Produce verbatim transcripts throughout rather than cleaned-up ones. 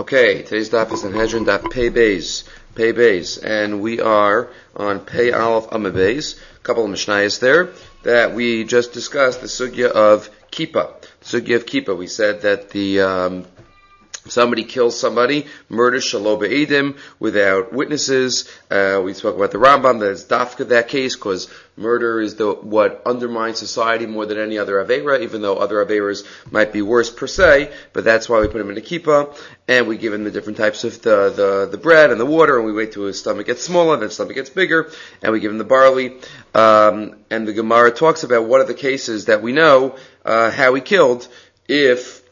Okay, today's daf is Sanhedrin daf Pei Beis, Pei Beis, and we are on Pei Aleph Amud Beis. A couple of mishnayos there that we just discussed the sugya of kippah. The sugya of kippah. We said that the um, somebody kills somebody, murders shalo be'edim without witnesses. Uh, we spoke about the Rambam that is dafka that case because murder is the what undermines society more than any other aveira, even though other aveiras might be worse per se. But that's why we put him in a kippah, and we give him the different types of the, the, the bread and the water, and we wait till his stomach gets smaller, then his stomach gets bigger, and we give him the barley. Um, and the Gemara talks about what are the cases that we know uh, how he killed if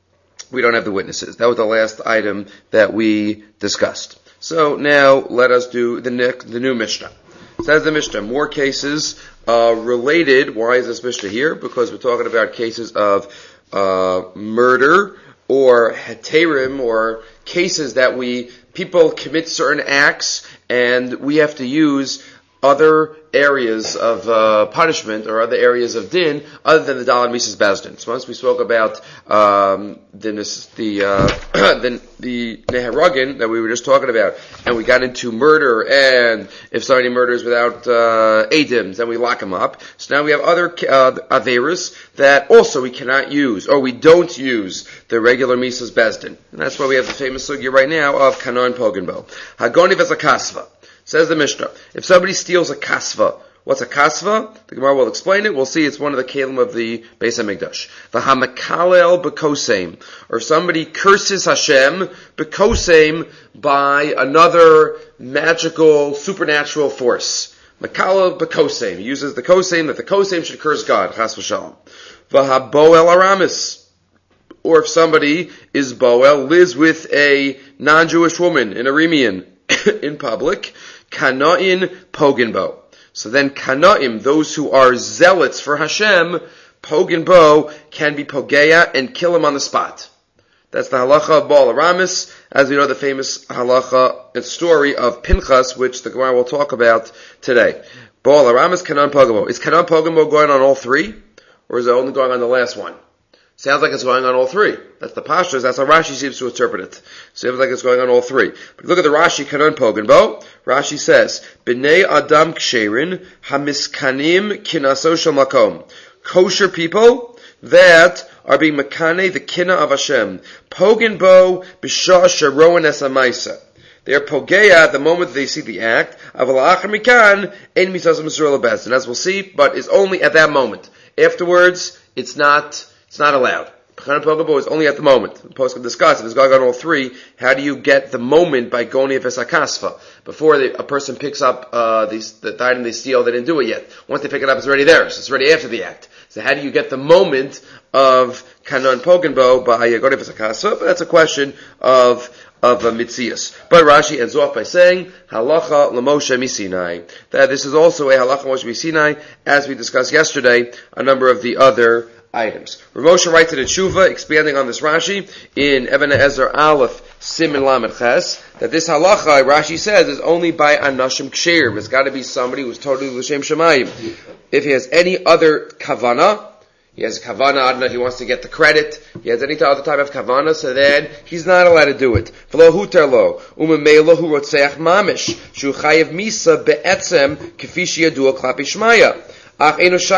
we don't have the witnesses. That was the last item that we discussed. So now let us do the next, the new Mishnah. Says the Mishnah, more cases uh, related. Why is this Mishnah here? Because we're talking about cases of uh, murder or heterim, or cases that we people commit certain acts and we have to use other areas of uh, punishment or other areas of din other than the Dalad Mises Bezdin. So once we spoke about um, the the uh, the, the Neharagin that we were just talking about, and we got into murder, and if somebody murders without uh, Adims, then we lock him up. So now we have other uh, Averas that also we cannot use, or we don't use the regular Mises Bezdin. And that's why we have the famous sugya right now of Kanon Pogenbo. Hagoni Vezakasva. Says the Mishnah, if somebody steals a kasva, what's a kasva? The Gemara will explain it. We'll see it's one of the kalim of the Beis HaMikdash. V'hamakalel b'koseim, or if somebody curses Hashem b'koseim by another magical, supernatural force. Makalel b'koseim. He uses the koseim that the koseim should curse God. Chas v'shalom. V'haboel aramis, or if somebody is boel, lives with a non-Jewish woman, an Aramean, in public, Kana'in Pogenbo. So then Kana'im, those who are zealots for Hashem, Pogenbo, can be Pogeya and kill him on the spot. That's the halacha of Baal Aramis, as we know the famous halacha and story of Pinchas, which the Gemara will talk about today. Baal Aramis, Kanan Pogenbo. Is Kanan Pogenbo going on all three? Or is it only going on the last one? Sounds like it's going on all three. That's the pashtus. That's how Rashi seems to interpret it. Seems like it's going on all three. But look at the Rashi, Kanon Pogenbo. Rashi says, B'nei Adam Ksherin Hamiskanim Kinaso Shel Makom. Kosher people that are being makane the kina of Hashem. Pogenbo B'shah Sharoan Esamaisa. They are pogeya at the moment they see the act. Aval achar mikan ein misas Yisrael lebez. And as we'll see, but it's only at that moment. Afterwards, it's not. It's not allowed. Kanan Pogenbo is only at the moment. The post can discuss if it's going on all three. How do you get the moment by goni vesakasva? Before they, a person picks up uh, the, the item they steal, they didn't do it yet. Once they pick it up, it's already there. So it's already after the act. So how do you get the moment of Kanan Pogenbo by goni vesakasva? But that's a question of of uh, Mitzias. But Rashi ends off by saying, Halacha l'Moshe miSinai. That this is also a Halacha Moshe miSinai, as we discussed yesterday, a number of the other items. Rav Moshe writes in a tshuva, expanding on this Rashi, in Even Ezer Aleph, Siman Lamed Ches, that this halacha, Rashi says, is only by Anashim Ksherim. It's got to be somebody who's totally L'Shem Shemayim. If he has any other kavana, he has a kavana, I don't know if he wants to get the credit, he has any other type of kavana, so then he's not allowed to do it. V'lo huter lo, u'memelo hu rotzeach mamish, shu chayev misa be'etzem, kefi sheyadua klapi shmaya. We're not going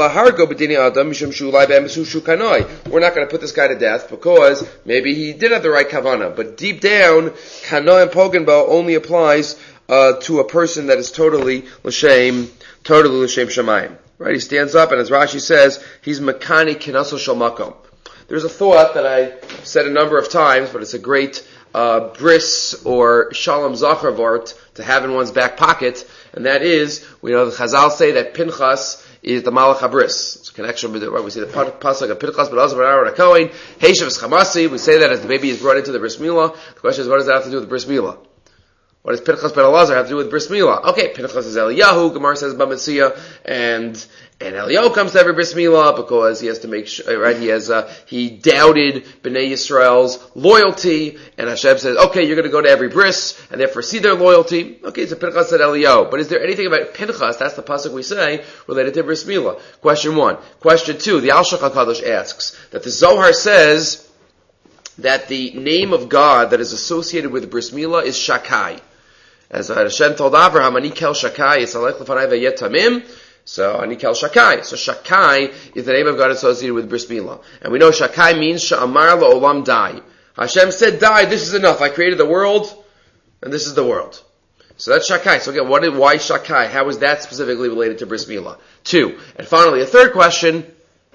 to put this guy to death because maybe he did have the right kavana. But deep down, Kana and Pogenbo only applies uh, to a person that is totally l'shem, totally l'shem shamayim. Right? He stands up and as Rashi says, he's makani kinaso shel makom. There's a thought that I said a number of times, but it's a great uh, bris or shalom zachar vort to have in one's back pocket. And that is, we know the Chazal say that Pinchas is the Malach HaBris. It's a connection with the, right? We see the pasuk of Pinchas, but also Aaron HaKohen. Heishav is Chamasi. We say that as the baby is brought into the Bris Milah. The question is, what does that have to do with the Bris Milah? What does Pinchas ben Elazar have to do with Bris Milah? Okay, Pinchas is Eliyahu, Gemara says B'Metzia, and and Eliyahu comes to every Bris Milah because he has to make sure, right? He has uh, he doubted Bnei Yisrael's loyalty, and Hashem says, okay, you're going to go to every bris, and therefore see their loyalty. Okay, so Pinchas said Eliyahu, but is there anything about Pinchas? That's the pasuk we say related to Bris Milah. Question one. Question two. The Al Shach HaKadosh asks that the Zohar says that the name of God that is associated with bris milah is Shakai. As Hashem told Abraham, Ani kel Shakai, Yisalech lefanai v'yet tamim. So, Ani kel Shakai. So, Shakai is the name of God associated with bris milah. And we know Shakai means Sha'amar la'olam dai. Hashem said, die, this is enough. I created the world, and this is the world. So that's Shakai. So again, what did, why Shakai? How is that specifically related to bris milah? Two. And finally, a third question,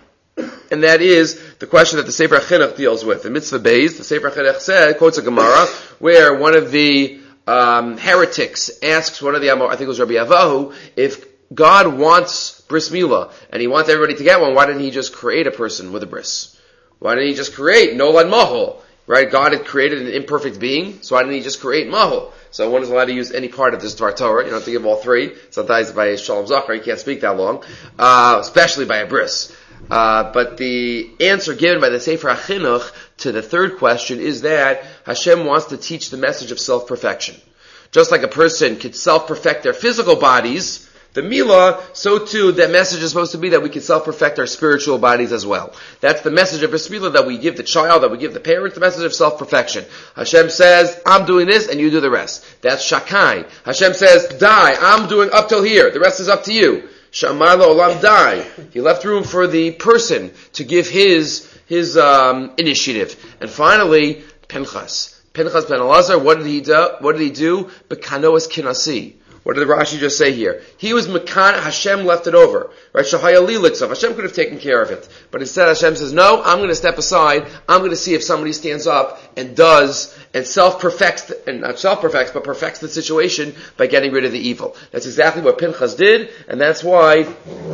and that is the question that the Sefer HaChinuch deals with. In Mitzvah Beis, the Sefer HaChinuch said, quotes a Gemara, where one of the um, heretics asks one of the Amor, I think it was Rabbi Avahu, if God wants bris milah, and he wants everybody to get one, why didn't he just create a person with a bris? Why didn't he just create Nolad Mahol? Right? God had created an imperfect being, so why didn't he just create Mahol? So one is allowed to use any part of this Dvar Torah. You don't have to give all three. Sometimes by Shalom Zachar, you can't speak that long, uh, especially by a bris. Uh, but the answer given by the Sefer HaChinuch to the third question is that Hashem wants to teach the message of self-perfection. Just like a person could self-perfect their physical bodies, the milah, so too, that message is supposed to be that we can self-perfect our spiritual bodies as well. That's the message of bris milah that we give the child, that we give the parents, the message of self-perfection. Hashem says, I'm doing this and you do the rest. That's Shakai. Hashem says, die, I'm doing up till here, the rest is up to you. Sha'amar la'olam die. He left room for the person to give his, his, um, initiative. And finally, Pinchas. Pinchas ben Elazar, what did he do? What did he do? Bekanoas kinasi. What did the Rashi just say here? He was Mekan, Hashem left it over. Right? Shahaya Lilitzav. Hashem could have taken care of it. But instead Hashem says, no, I'm going to step aside. I'm going to see if somebody stands up and does, and self-perfects, and not self-perfects, but perfects the situation by getting rid of the evil. That's exactly what Pinchas did, and that's why,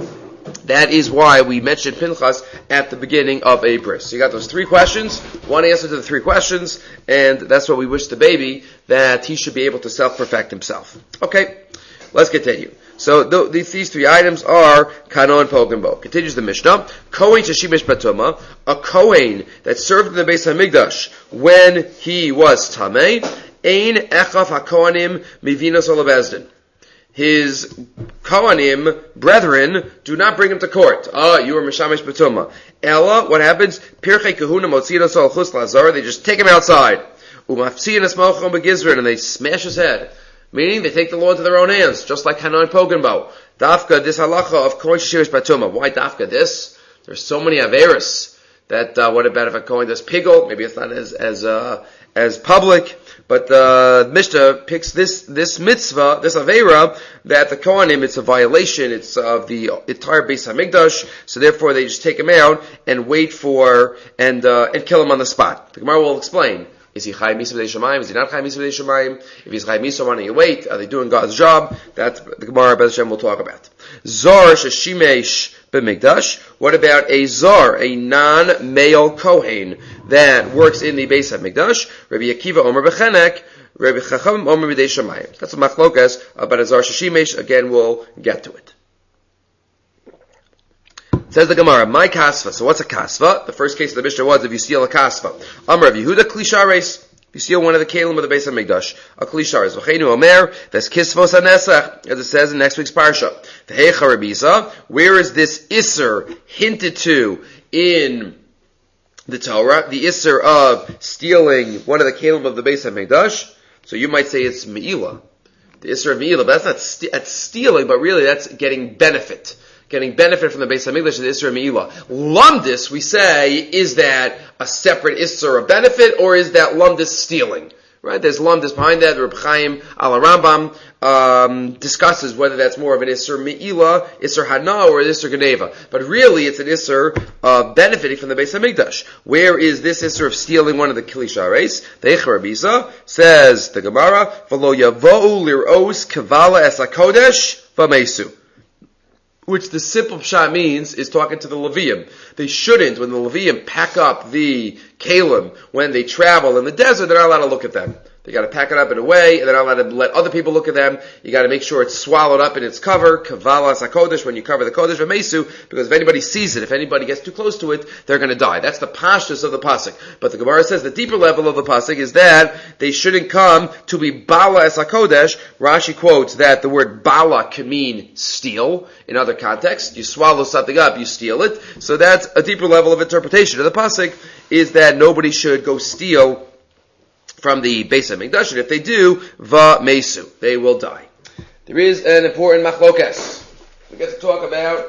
that is why we mentioned Pinchas at the beginning of a bris. So you got those three questions, one answer to the three questions, and that's what we wish the baby, that he should be able to self-perfect himself. Okay, let's continue. So th- these, these three items are Kano and Pogenbo. Continues the Mishnah. Kohen Sheshimish Batuma, a Kohen that served in the Beis HaMikdash when he was Tameh, Ein Echav HaKohanim Mivinos Olabezdin. His Kohanim, brethren, do not bring him to court. Ah, you are Mishamish Batuma. Ella, what happens? Pirchei Kahuna Motzinos Al Chus Lazar, they just take him outside. Umafsiyin Esmalchom Begizrin, and they smash his head. Meaning, they take the law into their own hands, just like Hanan Pogenbo. Dafka, this halacha of Kohen Sheshimish Batuma. Why Dafka this? There's so many Averis that, uh, what about if a Kohen does Pigel? Maybe it's not as, as, uh, as public. But the Mishnah picks this, this mitzvah, this Aveira, that the Kohanim, it's a violation, it's of the entire Beis HaMikdash, so therefore they just take him out and wait for, and, uh, and kill him on the spot. The Gemara will explain. Is he Chai Misa B'dei Shemayim? Is he not Chai Misa B'dei Shemayim? If he's Chai Misa, why don't you wait? Are they doing God's job? That's the Gemara B'ez Hashem will talk about. Zor Sheshimesh B'Mikdash. What about a Zor, a non-male Kohen that works in the Beis HaMikdash? Rabbi Akiva Omer B'Chenek, Rabbi Chacham Omer B'dei Shemayim. That's a machlokas about a Zor Sheshimesh. Again, we'll get to it. Says the Gemara, my kasva. So what's a kasva? The first case of the Mishnah was if you steal a kasva. Amar of Yehuda klishares. If you steal one of the kalim of the Beis HaMikdash, a klishares. V'cheinu omer, ves kisvos hanesach, as it says in next week's parsha. V'heicha Rabisa, where is this isser hinted to in the Torah? The isser of stealing one of the kalim of the Beis HaMikdash. So you might say it's me'ilah. The isser of me'ilah, but that's not st- that's stealing, but really that's getting benefit. Getting benefit from the Beis HaMikdash is the Isser Me'ilah. Lumdis, we say, is that a separate Isser of benefit, or is that Lumdis stealing? Right? There's Lumdis behind that. Reb Chaim al Rambam um, discusses whether that's more of an Isser Me'ilah, Isser Hana, or an Isser Geneva. But really, it's an Isser of benefiting from the Beis HaMikdash. Where is this Isser of stealing one of the Kilishares? The Eicha Rabisa says the Gemara, V'lo yavo'u lir'os kavala es HaKodesh v'meisu. Which the simple pshat means is talking to the Levium. They shouldn't, when the Levium pack up the kalim, when they travel in the desert, they're not allowed to look at them. You got to pack it up in a way, and they're not allowed to let other people look at them. You got to make sure it's swallowed up in its cover, kavalas hakodesh, when you cover the kodesh v'mesu, because if anybody sees it, if anybody gets too close to it, they're going to die. That's the pashtus of the pasuk. But the Gemara says the deeper level of the pasuk is that they shouldn't come to be bala es hakodesh. Rashi quotes that the word bala can mean steal. In other contexts, you swallow something up, you steal it. So that's a deeper level of interpretation of the pasuk, is that nobody should go steal from the Beis HaMikdash, and if they do, va mesu, they will die. There is an important machlokas. We get to talk about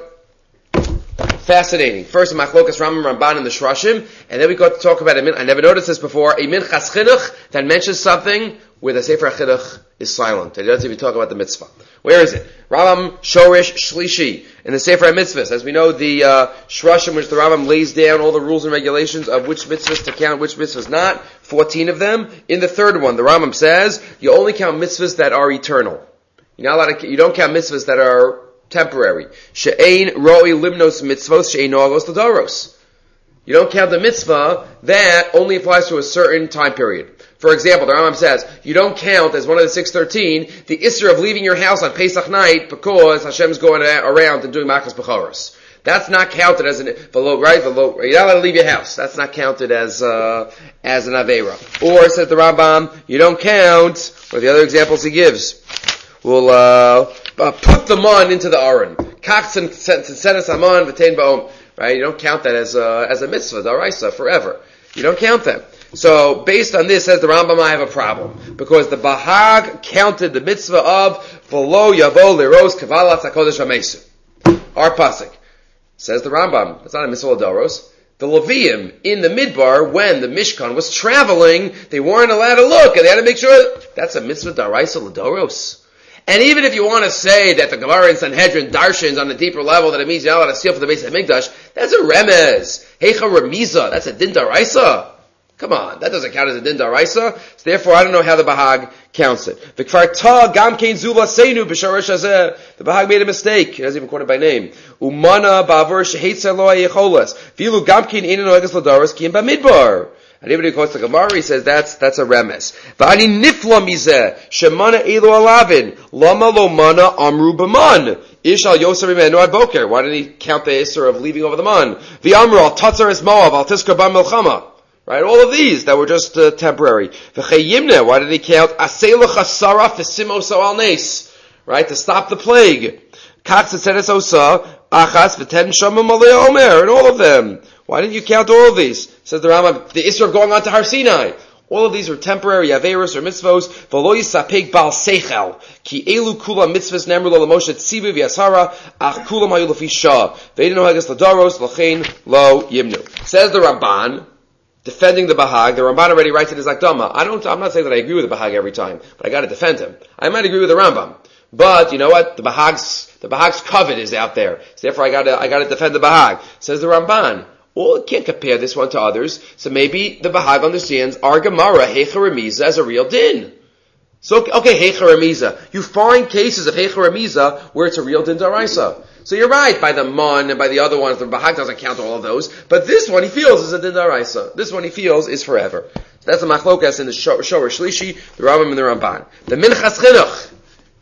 fascinating. First, a machlokas Rambam Ramban and the Shrashim, and then we got to talk about a min. I never noticed this before. A minchas chinuch that mentions something where the Sefer HaChinuch is silent. It doesn't even talk about the mitzvah. Where is it? Rambam Shorish Shlishi in the Sefer HaMitzvahs. As we know, the uh, Shrashim, which the Rambam lays down all the rules and regulations of which mitzvahs to count, which mitzvahs not. Fourteen of them. In the third one, the Rambam says you only count mitzvahs that are eternal. You're not allowed to, you don't count mitzvahs that are temporary. She'ein roi limnos mitzvos she'ein noagos l'doros. You don't count the mitzvah that only applies to a certain time period. For example, the Rambam says, you don't count as one of the six thirteen the issur of leaving your house on Pesach night because Hashem's going around and doing Makas B'choros. That's not counted as an, right? You're not allowed to leave your house. That's not counted as, uh, as an Aveira. Or, says the Rambam, you don't count, or the other examples he gives, will, uh, put the man into the Aron. Kach tzenes aman v'tein ba'om. Right? You don't count that as a, as a mitzvah, daraisa, forever. You don't count them. So, based on this, says the Rambam, I have a problem. Because the Bahag counted the mitzvah of V'lo yavo leros kavalas hakodesh hamesu. Our pasuk. Says the Rambam, it's not a mitzvah l'doros. The Leviim in the Midbar, when the Mishkan was traveling, they weren't allowed to look, and they had to make sure that's a mitzvah daraisa l'doros. And even if you want to say that the Gemara in Sanhedrin darshins on a deeper level that it means you're not allowed to steal for the Beis HaMikdash, that's a remez. Heicha remiza, that's a din daraisa. Come on, that doesn't count as a din daraisa. So therefore, I don't know how the Bahag counts it. The Kvarta gam kein zula seinu b'sharash hazeh. The Bahag made a mistake. He doesn't even quote it by name. Umana ba'avur shehetzer lo hayecholas. V'ilu gam kein inu noeges l'daras ki im b'midbar. And even if he quotes the Gemara, he says that's that's a remes. V'ani nifla mizeh shemana elu alavin lama lo mana amru b'man. Ish al yosef imenu ad boker. Why did he count the issur of leaving over the man? V'amru al tatzar es moav al tiskar ba milchama. Right, all of these that were just uh, temporary. V'chayimne, why did he count asela chasara f'simos al nes? Right, to stop the plague. Katz etzeres osa achas v'ten shama malei omer, and all of them. Why didn't you count all of these? Says the Rambam, the issur of going on to Har Sinai. All of these are temporary averos or mitzvos. V'lo yisapek bal seichel ki elu kula mitzvos nemru lo Moshe tzivu v'yasara ach kulam hayu lefi shah ve'edin oheges l'daros l'chein lo yimnu. Says the Ramban, defending the Bahag, the Ramban already writes in his Akdama. I don't, I'm not saying that I agree with the Bahag every time, but I gotta defend him. I might agree with the Rambam. But, you know what? The Bahag's, the Bahag's covet is out there. So therefore I gotta, I gotta defend the Bahag. Says the Ramban. Well, you can't compare this one to others. So maybe the Bahag understands our Gemara, Heicha Remiza, as a real din. So, okay, Heicha Remiza. You find cases of Heicha Remiza where it's a real din daraisa. So you're right, by the Mon and by the other ones, the Bahag doesn't count all of those, but this one he feels is a din daraisa. This one he feels is forever. So that's the machlokas in the Shorer Shlishi, the Rambam and the Ramban. The Minchas Chinuch,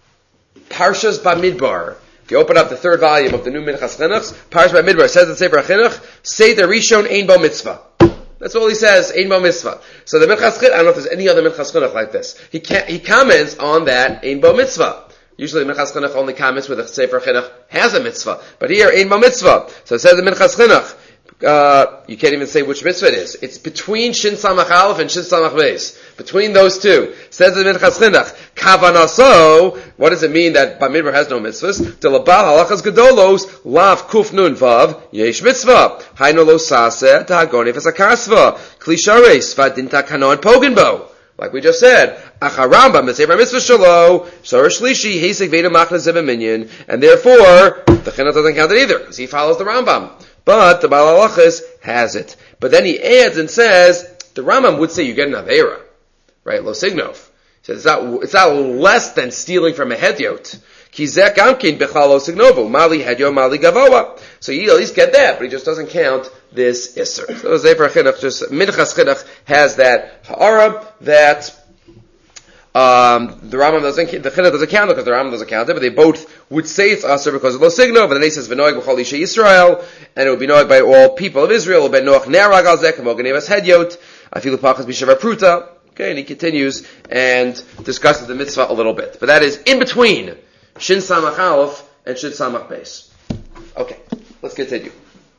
Parshas Bamidbar. If you open up the third volume of the new Minchas Chinuch, Parshas Bamidbar, says in Sefer HaChinuch, say the Rishon Ein Bo Mitzvah. That's all he says, Ein Bo Mitzvah. So the Minchas Chinuch, I don't know if there's any other Minchas Chinuch like this. He can't, he comments on that Ein Bo Mitzvah. Usually Minchas Chinuch only comments where the Sefer Chinuch has a mitzvah. But here, Ein Bo Mitzvah. So it says in Minchas Chinuch, uh, you can't even say which mitzvah it is. It's between Shin Samach Aleph and Shin Samach Beis. Between those two. It says in Minchas Chinuch, Kavanaso, what does it mean that Bamidbar has no mitzvahs? Delabal halachas gedolos, lav kuf nun vav, yesh mitzvah. Haino lo saseh, tahagone fesakasva. Klishares, vadinta kanon pogenbo. Like we just said, Acharamba, Mesefer Mitzvah Shalo, Shorer Shlishi, Hesek Veda Machna Zeva Minyan, and therefore, the Chinuch doesn't count it either, because he follows the Rambam. But the Baal Halachas has it. But then he adds and says, the Rambam would say you get an Aveira, right? Lo Signov. He says it's not, it's not less than stealing from a Hedyot. Kizek Amkin Bechal Lo Signovu, Mali Hedyo, Mali Gavoa. So you at least get that, but he just doesn't count this Isser. So Sefer Chinuch, just Minchas Chinuch has that Ha'ara that Um, the Rambam doesn't, the Chida doesn't count it because the Rambam doesn't count it, but they both would say it's Asr because of Lo Signo, but then he says, V'noeg b'chol Isha Yisrael, and it would be noeg by all people of Israel, Ben Noach Nerag al Zek, Moganevas Hedyot, Afilu Pachas Bishavar Pruta. Okay, and he continues and discusses the mitzvah a little bit. But that is in between Shin Samach Aleph and Shin Samach Beis. Okay, let's continue.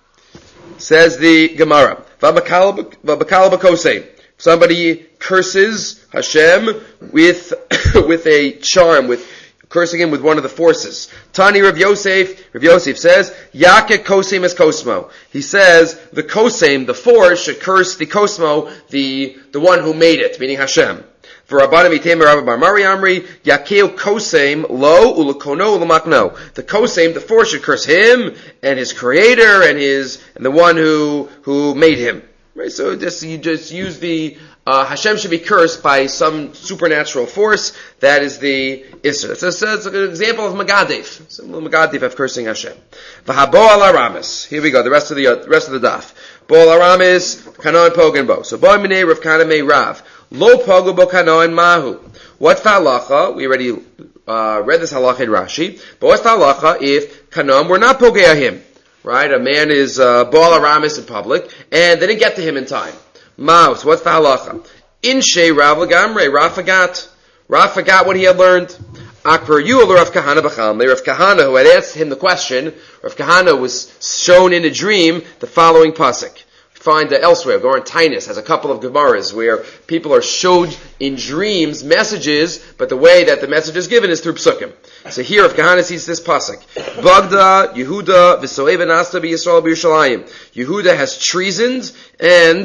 Says the Gemara, V'abakal b'kosei. Somebody curses Hashem with with a charm, with cursing him with one of the forces. Tani Rav Yosef, Rav Yosef says, Yake kosem es kosmo. He says, the kosem, the force, should curse the kosmo, the the one who made it, meaning Hashem. For Rabbanim Item Rabbi Bar Mari Amri, Yakeu kosem lo ulakono ulamakno. The kosem, the force, should curse him and his creator and his and the one who who made him. Right, so just you just use the uh, Hashem should be cursed by some supernatural force. That is the Isser. It's, a, it's an example of Magadif. Simple Magadif of cursing Hashem. V'habo al aramis. Here we go. The rest of the uh, rest of the daf. Bo al aramis kanon pogen bo. So bo minei Rav Kanamei Rav lo pogo bo kanon mahu. What's the halacha? We already uh, read this halacha in Rashi. But what's the halacha if kanon were not pogea him? Right, a man is uh, Baal Aramis in public, and they didn't get to him in time. Maus, what's the halacha? Inshe Rav Lagamre, Rav forgot. Rav forgot what he had learned. Akbar Yuel Rav Kahana B'cham. Rav Kahana, who had asked him the question, Rav Kahana was shown in a dream the following pasuk. Find that elsewhere. Goran Tainus has a couple of Gemaras where people are showed in dreams messages, but the way that the message is given is through psukim. So here, if Kahana sees this pasuk, Bagda Yehuda v'soev nasta b'Yisrael b'Yerushalayim. Yehuda has treasoned and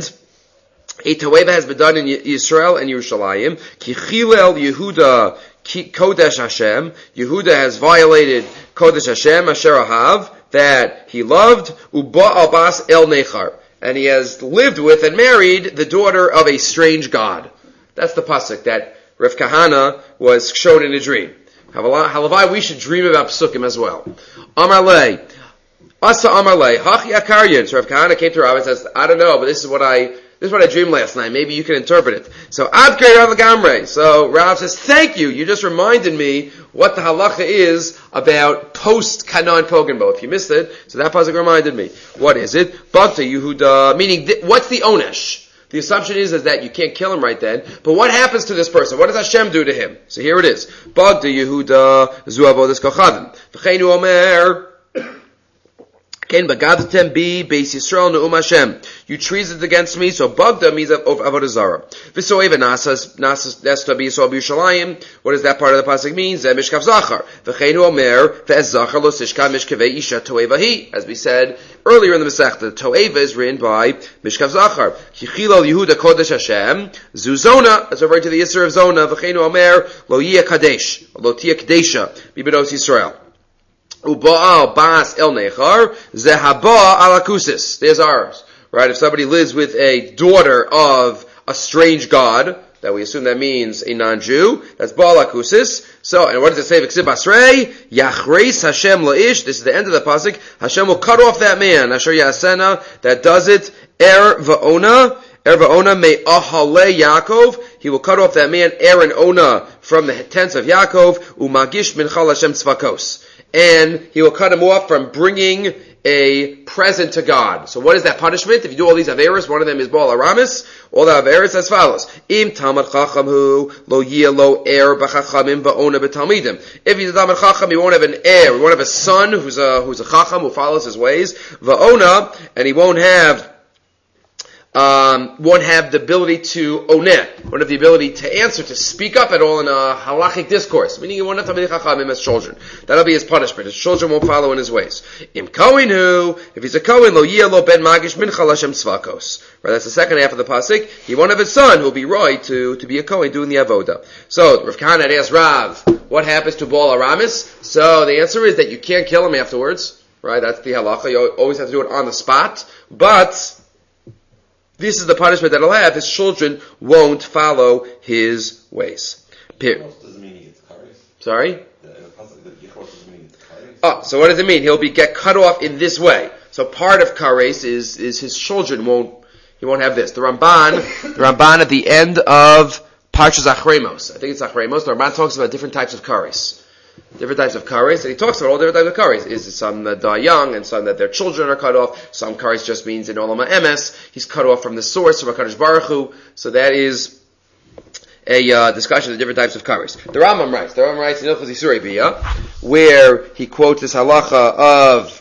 a taweva has been done in Yisrael and Yerushalayim. Ki chilel Yehuda kodesh Hashem. Yehuda has violated kodesh Hashem asher ahav that he loved uba albas el nechar. And he has lived with and married the daughter of a strange god. That's the pasuk that Rav Kahana was shown in a dream. Halavai, we should dream about psukim as well. Amar lei, asa amar lei, hachi akaryan. So Rav Kahana came to Rav and says, I don't know, but this is what I this is what I dreamed last night. Maybe you can interpret it. So Adkei Rav Gamre. So Rav says, thank you. You just reminded me what the halacha is about post Kanan Pogenbo. If you missed it, so that pasuk reminded me. What is it? Bagta Yehuda, meaning, th- what's the onesh? The assumption is, is that you can't kill him right then, but what happens to this person? What does Hashem do to him? So here it is. Bagta Yehuda, zu avodas kochavim. V'cheinu omer, ken bagadatem bi beis Yisrael ne'um Hashem. You treasoned against me, so Bagda means of avodah zarah. V'soev nasas nasas nesta bi Yisrael b'Yerushalayim. What does that part of the pasuk mean? Zeh mishkav zachar. V'cheinu omer ve'ez zachar lo sishka mishkavei isha toeva hi. As we said earlier in the Masechta, toeva is written by mishkav zachar. Kichilol Yehuda kodesh Hashem zuzona. That's referring to the Yisra of Zona. V'cheinu omer lo yiyah kadesh lo tiyah kadesha bibedos Yisrael. Ubaal bas el nechar zehaba alakusis. There's ours. Right? If somebody lives with a daughter of a strange god, that we assume that means a non-Jew, that's Baal Akusis. So, and what does it say? V'ksib asrei, yachreis Hashem la'ish. This is the end of the pasuk. Hashem will cut off that man, asher yasena, that does it, er va'ona, er va'ona me ahale Yaakov. He will cut off that man, er and ona, from the tents of Yaakov, umagish minchal Hashem tzvakos. And he will cut him off from bringing a present to God. So what is that punishment? If you do all these averos, one of them is Baal Aramis, all the averos as follows. Im Talmud Chacham hu lo yiyah lo er b'chachamim va'ona b'talmidim. If he's a Talmud Chacham, he won't have an heir. He won't have a son who's a, who's a Chacham, who follows his ways. Va'ona, and he won't have Um, won't have the ability to oneh, won't have the ability to answer, to speak up at all in a halachic discourse, meaning he won't have Talmidei Chachamim as children. That'll be his punishment. His children won't follow in his ways. Im Kohen, if he's a Kohen, lo yiyah lo ben magish minchal Hashem tzvakos. Right, that's the second half of the pasuk. He won't have his son who'll be right to, to be a Kohen doing the avoda. So, Rav Kahana had asked Rav, what happens to Baal Aramis? So, the answer is that you can't kill him afterwards. Right, that's the halacha. You always have to do it on the spot. But this is the punishment that he'll have. His children won't follow his ways. Period. Sorry? Oh, so what does it mean? He'll be get cut off in this way. So part of kares is is his children won't he won't have this. The Ramban, the Ramban at the end of Parshas Achremos. I think it's Achremos. The Ramban talks about different types of kares. Different types of kares, and he talks about all different types of kares. Is it some that die young, and some that their children are cut off? Some kares just means in Olam HaEmes, he's cut off from the source, from HaKadosh Baruch Hu. So that is a uh, discussion of different types of kares. The Rambam writes, the Rambam writes in Ilchos Yisurei Biyah, where he quotes this halacha of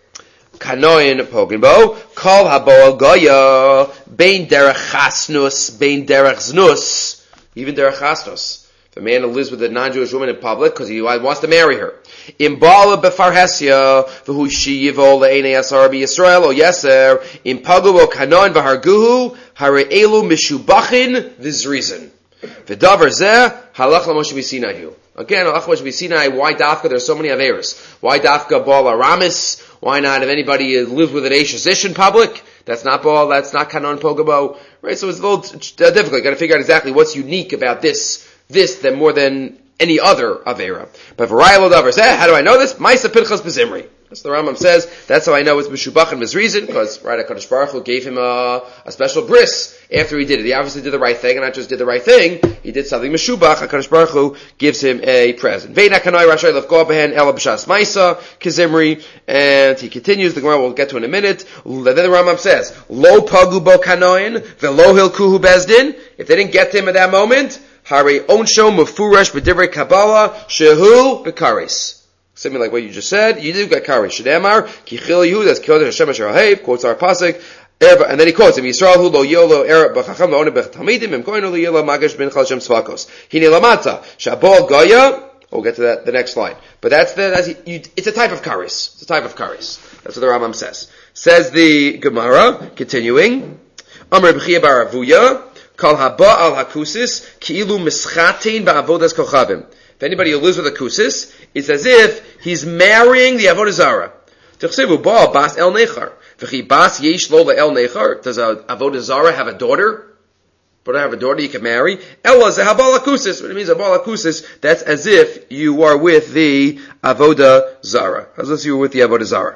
Kanoin Pogenbo, Kol Habo Goya, Bein Derech Chasnus, Bein Derech Znus, even Derech Chasnus. The man who lives with a non-Jewish woman in public because he wants to marry her. Im bala befarhesia v'hu shiyivo le'enei asar b'Yisrael o yeser im pagu o kanon v'harguhu hare elu mishubachin v'zrizin v'davar zeh halach l'moshe b'Sinai. Again, halach l'moshe b'Sinai. Why dafka? There's so many averos. Why dafka bala ramis? Why not if anybody lives with an Ashish Ish in public? That's not ball. That's not kanon pogabo. Right? So it's a little difficult. You got to figure out exactly what's unique about this. This than more than any other Avera. But Varayel Davar says, how do I know this? Maisa Pinchas B'Zimri. That's the Rambam says. That's how I know it's Meshubach and Mizrizin, because right, HaKadosh Baruch Hu gave him a, a special bris after he did it. He obviously did the right thing, and not just did the right thing. He did something Meshubach. HaKadosh Baruch Hu gives him a present. Ve'ina kanoi Rashay Lefko Behen Ela B'Shas Maisa Kizimri, and he continues. The Gemara we'll get to in a minute. Then the Rambam says, Lo Pagu Bo Kanoin Ve'Lo Hilkuhu Bezdin. If they didn't get to him at that moment, Hare onsho mufurash b'divrei Kabbalah shehu b'kares. Something like what you just said. You do get kares. Shedemar kichil yehu. That's killed Hashem asher hahev. Quotes our pasuk. And then he quotes him. Yisrael hu lo yolo erab b'chacham lo onim b'talmidim. Im koinu lo yolo magash bin chal shem svakos. Hine lamata shabol goya. We'll get to that the next slide. But that's the that's you, it's a type of kares. It's a type of kares. That's what the Rambam says. Says the Gemara. Continuing. Amar b'chia bar Avuya. Kal haba al hakusis ki'ilu mischatein ba'avodas kochavim. If anybody who lives with a kusis, it's as if he's marrying the avodah zara. Tichsevu ba bas el nechar. V'chi bas yesh lo el nechar. Does a avodah zara have a daughter? But I have a daughter you can marry. Ella ze habal hakusis. What it means habal hakusis, that's as if you are with the avodah zara. As if you were with the avodah zara.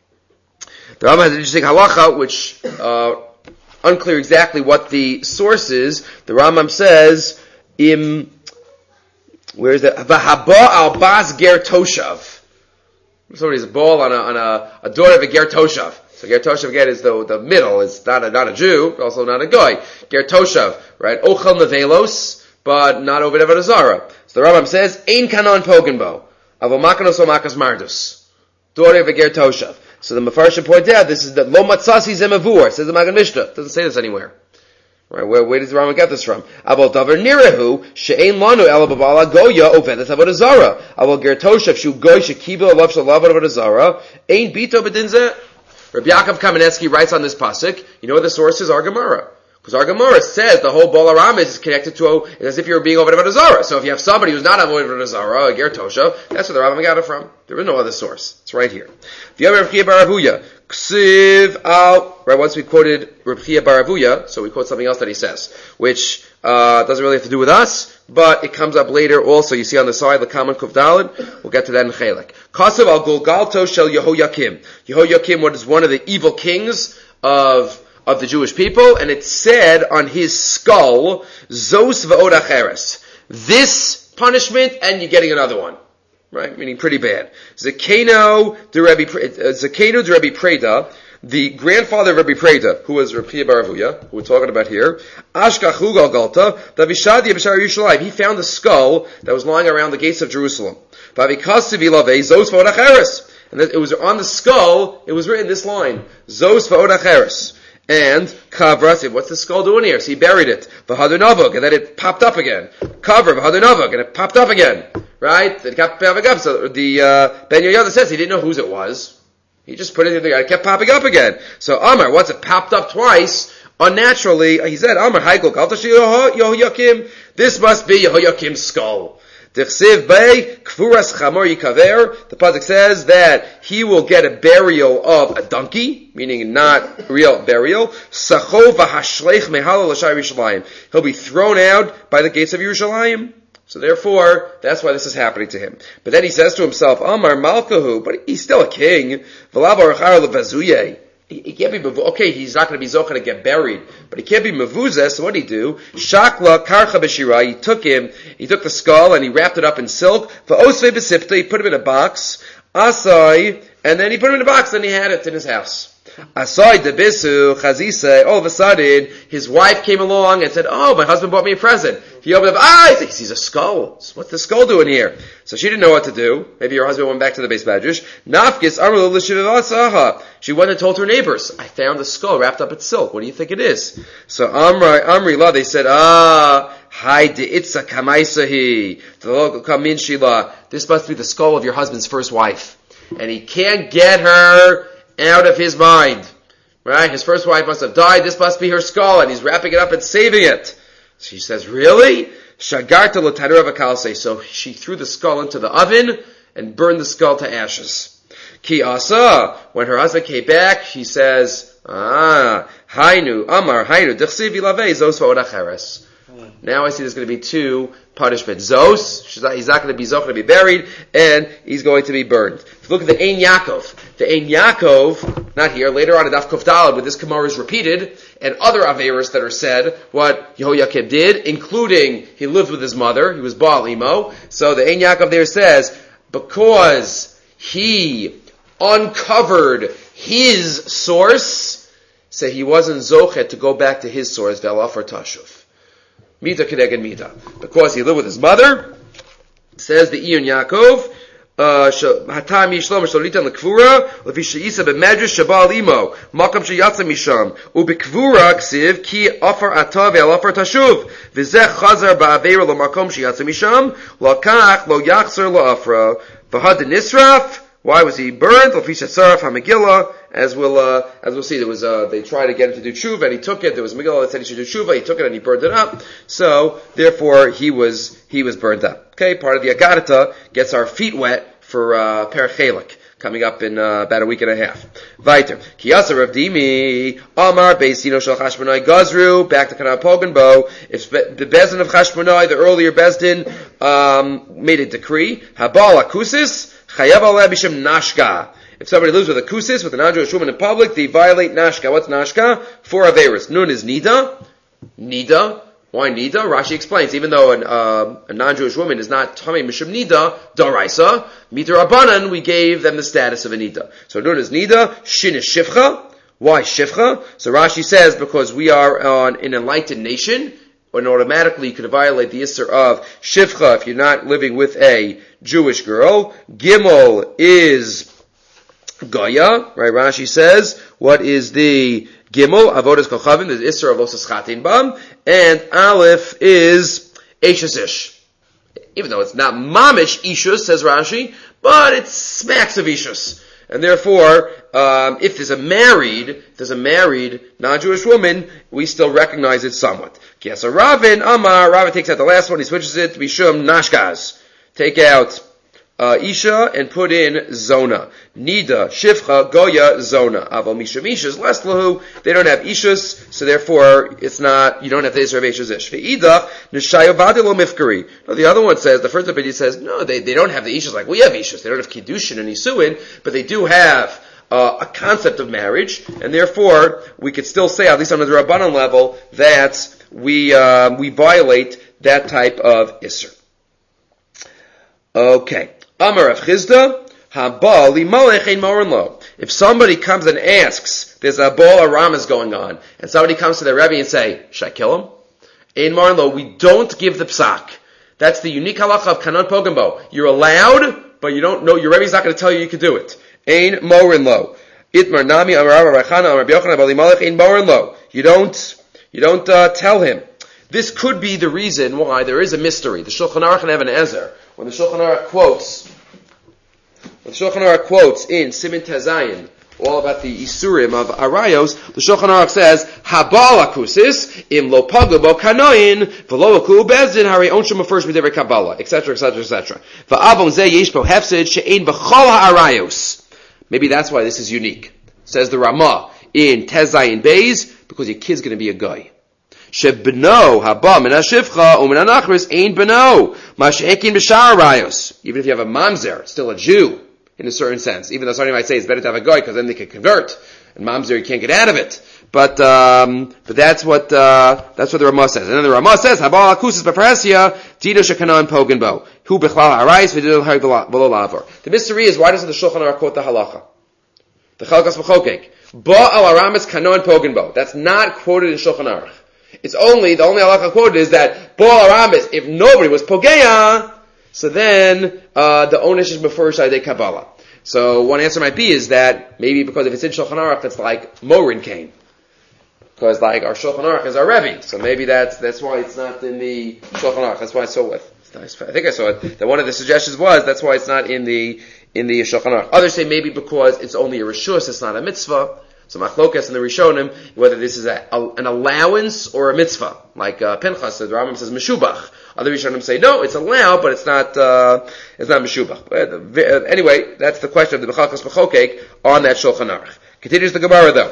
The Rambam has an interesting halacha, which uh unclear exactly what the source is. The Rambam says, "Im, where is that? V'haba al bas ger toshav." Somebody's a ball on a on a, a daughter of a ger toshav. So ger toshav again is the the middle. It's not a not a Jew, but also not a guy. Ger toshav, right? Ochel nevelos, but not over avodah zara. So the Rambam says, "Ein kanon pogenbo, avomakanos omakas mardus." Daughter of a ger toshav. So the Mefarshim point out, this is the Lo Matzasi Zemavur, says the Magen Mishnah. It doesn't say this anywhere. Right, where, where does the Rambam get this from? Abol Davar Nirahu, She'ein Lanu Ela Babala Goya Ovedet Avodah Zara. Abol Gertoshev Shu Goy Shekibo Alav Shalav Avodah Zara. Ein Bito Bedinze. Rabbi Yaakov Kamenetsky writes on this pasuk, you know what the source is? Our Gemara. Because our Gemara says the whole Bal Aram is connected to, a, it's as if you're being over Avodah Zara. So if you have somebody who's not over Avodah Zara, a Ger Tosha, that's where the Rambam got it from. There is no other source. It's right here. The other Rav Chia bar Avuya, Ksiv al, right, once we quoted Rav Chia bar Avuya, so we quote something else that he says, which, uh, doesn't really have to do with us, but it comes up later also. You see on the side, the common Kuf Daled, we'll get to that in Chelek. Kasav al Golgalto shel Yehoyakim. Yehoyakim, what is one of the evil kings of of the Jewish people, and it said on his skull, Zos v'od acheres. This punishment, and you're getting another one. Right? Meaning pretty bad. Zakeno de Rabbi, Zakeno de Rabbi Preda, the grandfather of Rabbi Preda, who was Rabbi bar Avuya, who we're talking about here, Ashkachu Galgalta, Davishadi Abishar Yerushalayim. He found the skull that was lying around the gates of Jerusalem. Vavikasiv ilave, Zos v'od acheres. And it was on the skull, it was written this line, Zos v'od acheres. And kavra, what's the skull doing here? So he buried it. V'hadunavuk, and then it popped up again. Cover, v'hadunavuk, and it popped up again. Right? It kept popping up. So the uh, Ben Yehoyada says he didn't know whose it was. He just put it in there. It kept popping up again. So Amar, once it popped up twice, unnaturally, he said, Amar, Haikol, Kaltashi Yehoyakim. This must be Yehoyakim's skull. The pasuk says that he will get a burial of a donkey, meaning not real burial. He'll be thrown out by the gates of Yerushalayim. So therefore, that's why this is happening to him. But then he says to himself, Amar Malkahu, but he's still a king. He, he can't be mevu- okay. He's not going to be zocha to get buried, but he can't be mevuzah. So what did he do? Shakla karcha b'shira. He took him. He took the skull and he wrapped it up in silk. For osvei b'sifta, he put him in a box. Asai, and then he put him in a box. And he had it in his house. Asai debisu chazisa. All of a sudden, his wife came along and said, "Oh, my husband bought me a present." He opened up. Ah, he sees a skull. What's the skull doing here? So she didn't know what to do. Maybe her husband went back to the base medrash. Nafkis amru l'shivasaha. She went and told her neighbors, "I found a skull wrapped up in silk. What do you think it is?" So Amri Amri La, they said, "Ah, hi deitza kamaisahi. The local kamin shila. This must be the skull of your husband's first wife, and he can't get her out of his mind. Right? His first wife must have died. This must be her skull, and he's wrapping it up and saving it." She says, "Really?" Shagarta l'tanur v'kalse. So she threw the skull into the oven and burned the skull to ashes. Ki asa. When her husband came back, she says, "Ah, hainu amar hainu d'chsiv ilavei zos v'od acheres." Now I see there's going to be two punishments. Zos, he's not going to be zos, going to be buried, and he's going to be burned. If you look at the Ein Yaakov, the Ein Yaakov, not here, later on in Daf Kuf Daled, when this Gemara is repeated, and other Averos that are said, what Yehoiakim did, including he lived with his mother, he was Baal Imo. So the Ein Yaakov there says, because he uncovered his source, so he wasn't zochet to go back to his source, Ve'alaf or Tashuv. Mida kedeged mida. Because he lived with his mother, says the Ein Yaakov, Hatam yishlom shlolitan lekvura lefi sheisa b'medrash shabal imo makam sheyatza misham ubekvura ksiv ki afar ata ve'alafar tashuv v'zeh chazar ba'aveira lo makom sheyatza misham lo kach lo yachzer lo afra v'had nisraf. Why was he burned? Lefi shesaraf hamegillah. As we'll uh, as we'll see, there was uh, they tried to get him to do tshuva, and he took it. There was a Megillah that said he should do tshuva. He took it and he burned it up. So therefore, he was he was burned up. Okay, part of the Agadata gets our feet wet for uh, Parachelik coming up in uh, about a week and a half. Viter Kiyasa Rav Dimi Amar Beisino Shel Chashmonai Gazru. Back to Kana Pogenbo. If the Bezdin of Chashmonai, the earlier Bezdin, um, made a decree, Habal Akusis Chayav Aleh B'Shem Nashka. If somebody lives with a kusis, with a non-Jewish woman in public, they violate nashka. What's nashka? Four averis. Nun is nida. Nida. Why nida? Rashi explains, even though an, uh, a non-Jewish woman is not tamei mishum nida, daraisa, mita rabbanan, we gave them the status of a nida. So nun is nida. Shin is shivcha. Why shivcha? So Rashi says, because we are on an enlightened nation, and automatically you could violate the isser of shivcha if you're not living with a Jewish girl. Gimel is Goya, right? Rashi says, what is the Gimel? Avodas Kochavim, the Isser of Losas Chatin Bam, and Aleph is Eishes. Even though it's not Mamish Ishus, says Rashi, but it smacks of Ishus. And therefore, um, if there's a married, if there's a married non-Jewish woman, we still recognize it somewhat. Kiasa Ravin, Amar, Ravin takes out the last one, he switches it to Bishum Nashkaz. Take out Uh, Isha and put in Zona. Nida, Shivcha, Goya, Zona. Aval Misha Mishas, less lahu. They don't have Ishas, so therefore it's not, you don't have the Isra of Ishas Ish. Ve'ida, Nishayo Vadilo Mifkari. No, the other one says, the first opinion says, no, they, they don't have the Ishas like we have Ishas. They don't have Kiddushin and Isuin, but they do have uh, a concept of marriage, and therefore we could still say, at least on the Rabbanan level, that we, uh, we violate that type of Isser. Okay. Amar of Chizda, Habal limalech ein morin lo. If somebody comes and asks, there's a ball of ramas going on, and somebody comes to the Rebbe and say, should I kill him? Ein morin lo, we don't give the psak. That's the unique halacha of Kanan Pogambo. You're allowed, but you don't know, your Rebbe's not going to tell you you can do it. Ein morin lo. Itmar nami amar Rabbi Chana amar Yochanan Habal limalech ein morin lo. You don't, you don't uh, tell him. This could be the reason why there is a mystery. The Shulchan Aruch and Even Ezer, when the Shulchan Aruch quotes, when the Shulchan Aruch quotes in Siman Tezayin all about the Isurim of Arayos, the Shulchan Aruch says, Habal akusis im lo pagu bo kanoin v'lo aku bezdin hari onshim afresh b'devrei Kabbalah, et cetera, et cetera, et cetera. V'avon zeh yesh bo hefsid she'ein b'chol ha'arayos. Maybe that's why this is unique. Says the Ramah in Tezayin Beis, because your kid's going to be a guy. Shebno haba min hashivcha umin hanachris ain't beno mashekin b'shar arayos. Even if you have a mamzer, it's still a Jew in a certain sense. Even though somebody might say it's better to have a guy because then they can convert and mamzer, you can't get out of it. But um, but that's what uh, that's what the Ramah says. And then the Ramah says, "Habal akusis bepresia dido shekanon pogenbo hu bechlal harais v'dido harag v'lo lavor." The mystery is, why doesn't the Shulchan Aruch quote the halacha, the Chalkas B'chokek, ba al aramis kanon pogenbo? That's not quoted in Shulchan Aruch. It's only the only halacha quoted is that ba al aramis. If nobody was pogeya, so then uh, the onish is before Shaydei Kabbalah. So one answer might be is that maybe because if it's in Shulchan Aruch, it's like Morin came. Because like our Shulchan Aruch is our Rebbe, so maybe that's that's why it's not in the Shulchan Aruch. That's why I saw it. It's nice. I think I saw it. That one of the suggestions was that's why it's not in the in the Shulchan Aruch. Others say maybe because it's only a reshus, it's not a mitzvah. So machlokas in the Rishonim whether this is a, a, an allowance or a mitzvah. Like uh, Pinchas, the Rambam says meshubach. Other Rishonim say no, it's allowed, but it's not uh, it's not meshubach. But, uh, anyway, that's the question of the B'chalkas B'chokek on that Shulchan Aruch. Continues the Gemara though.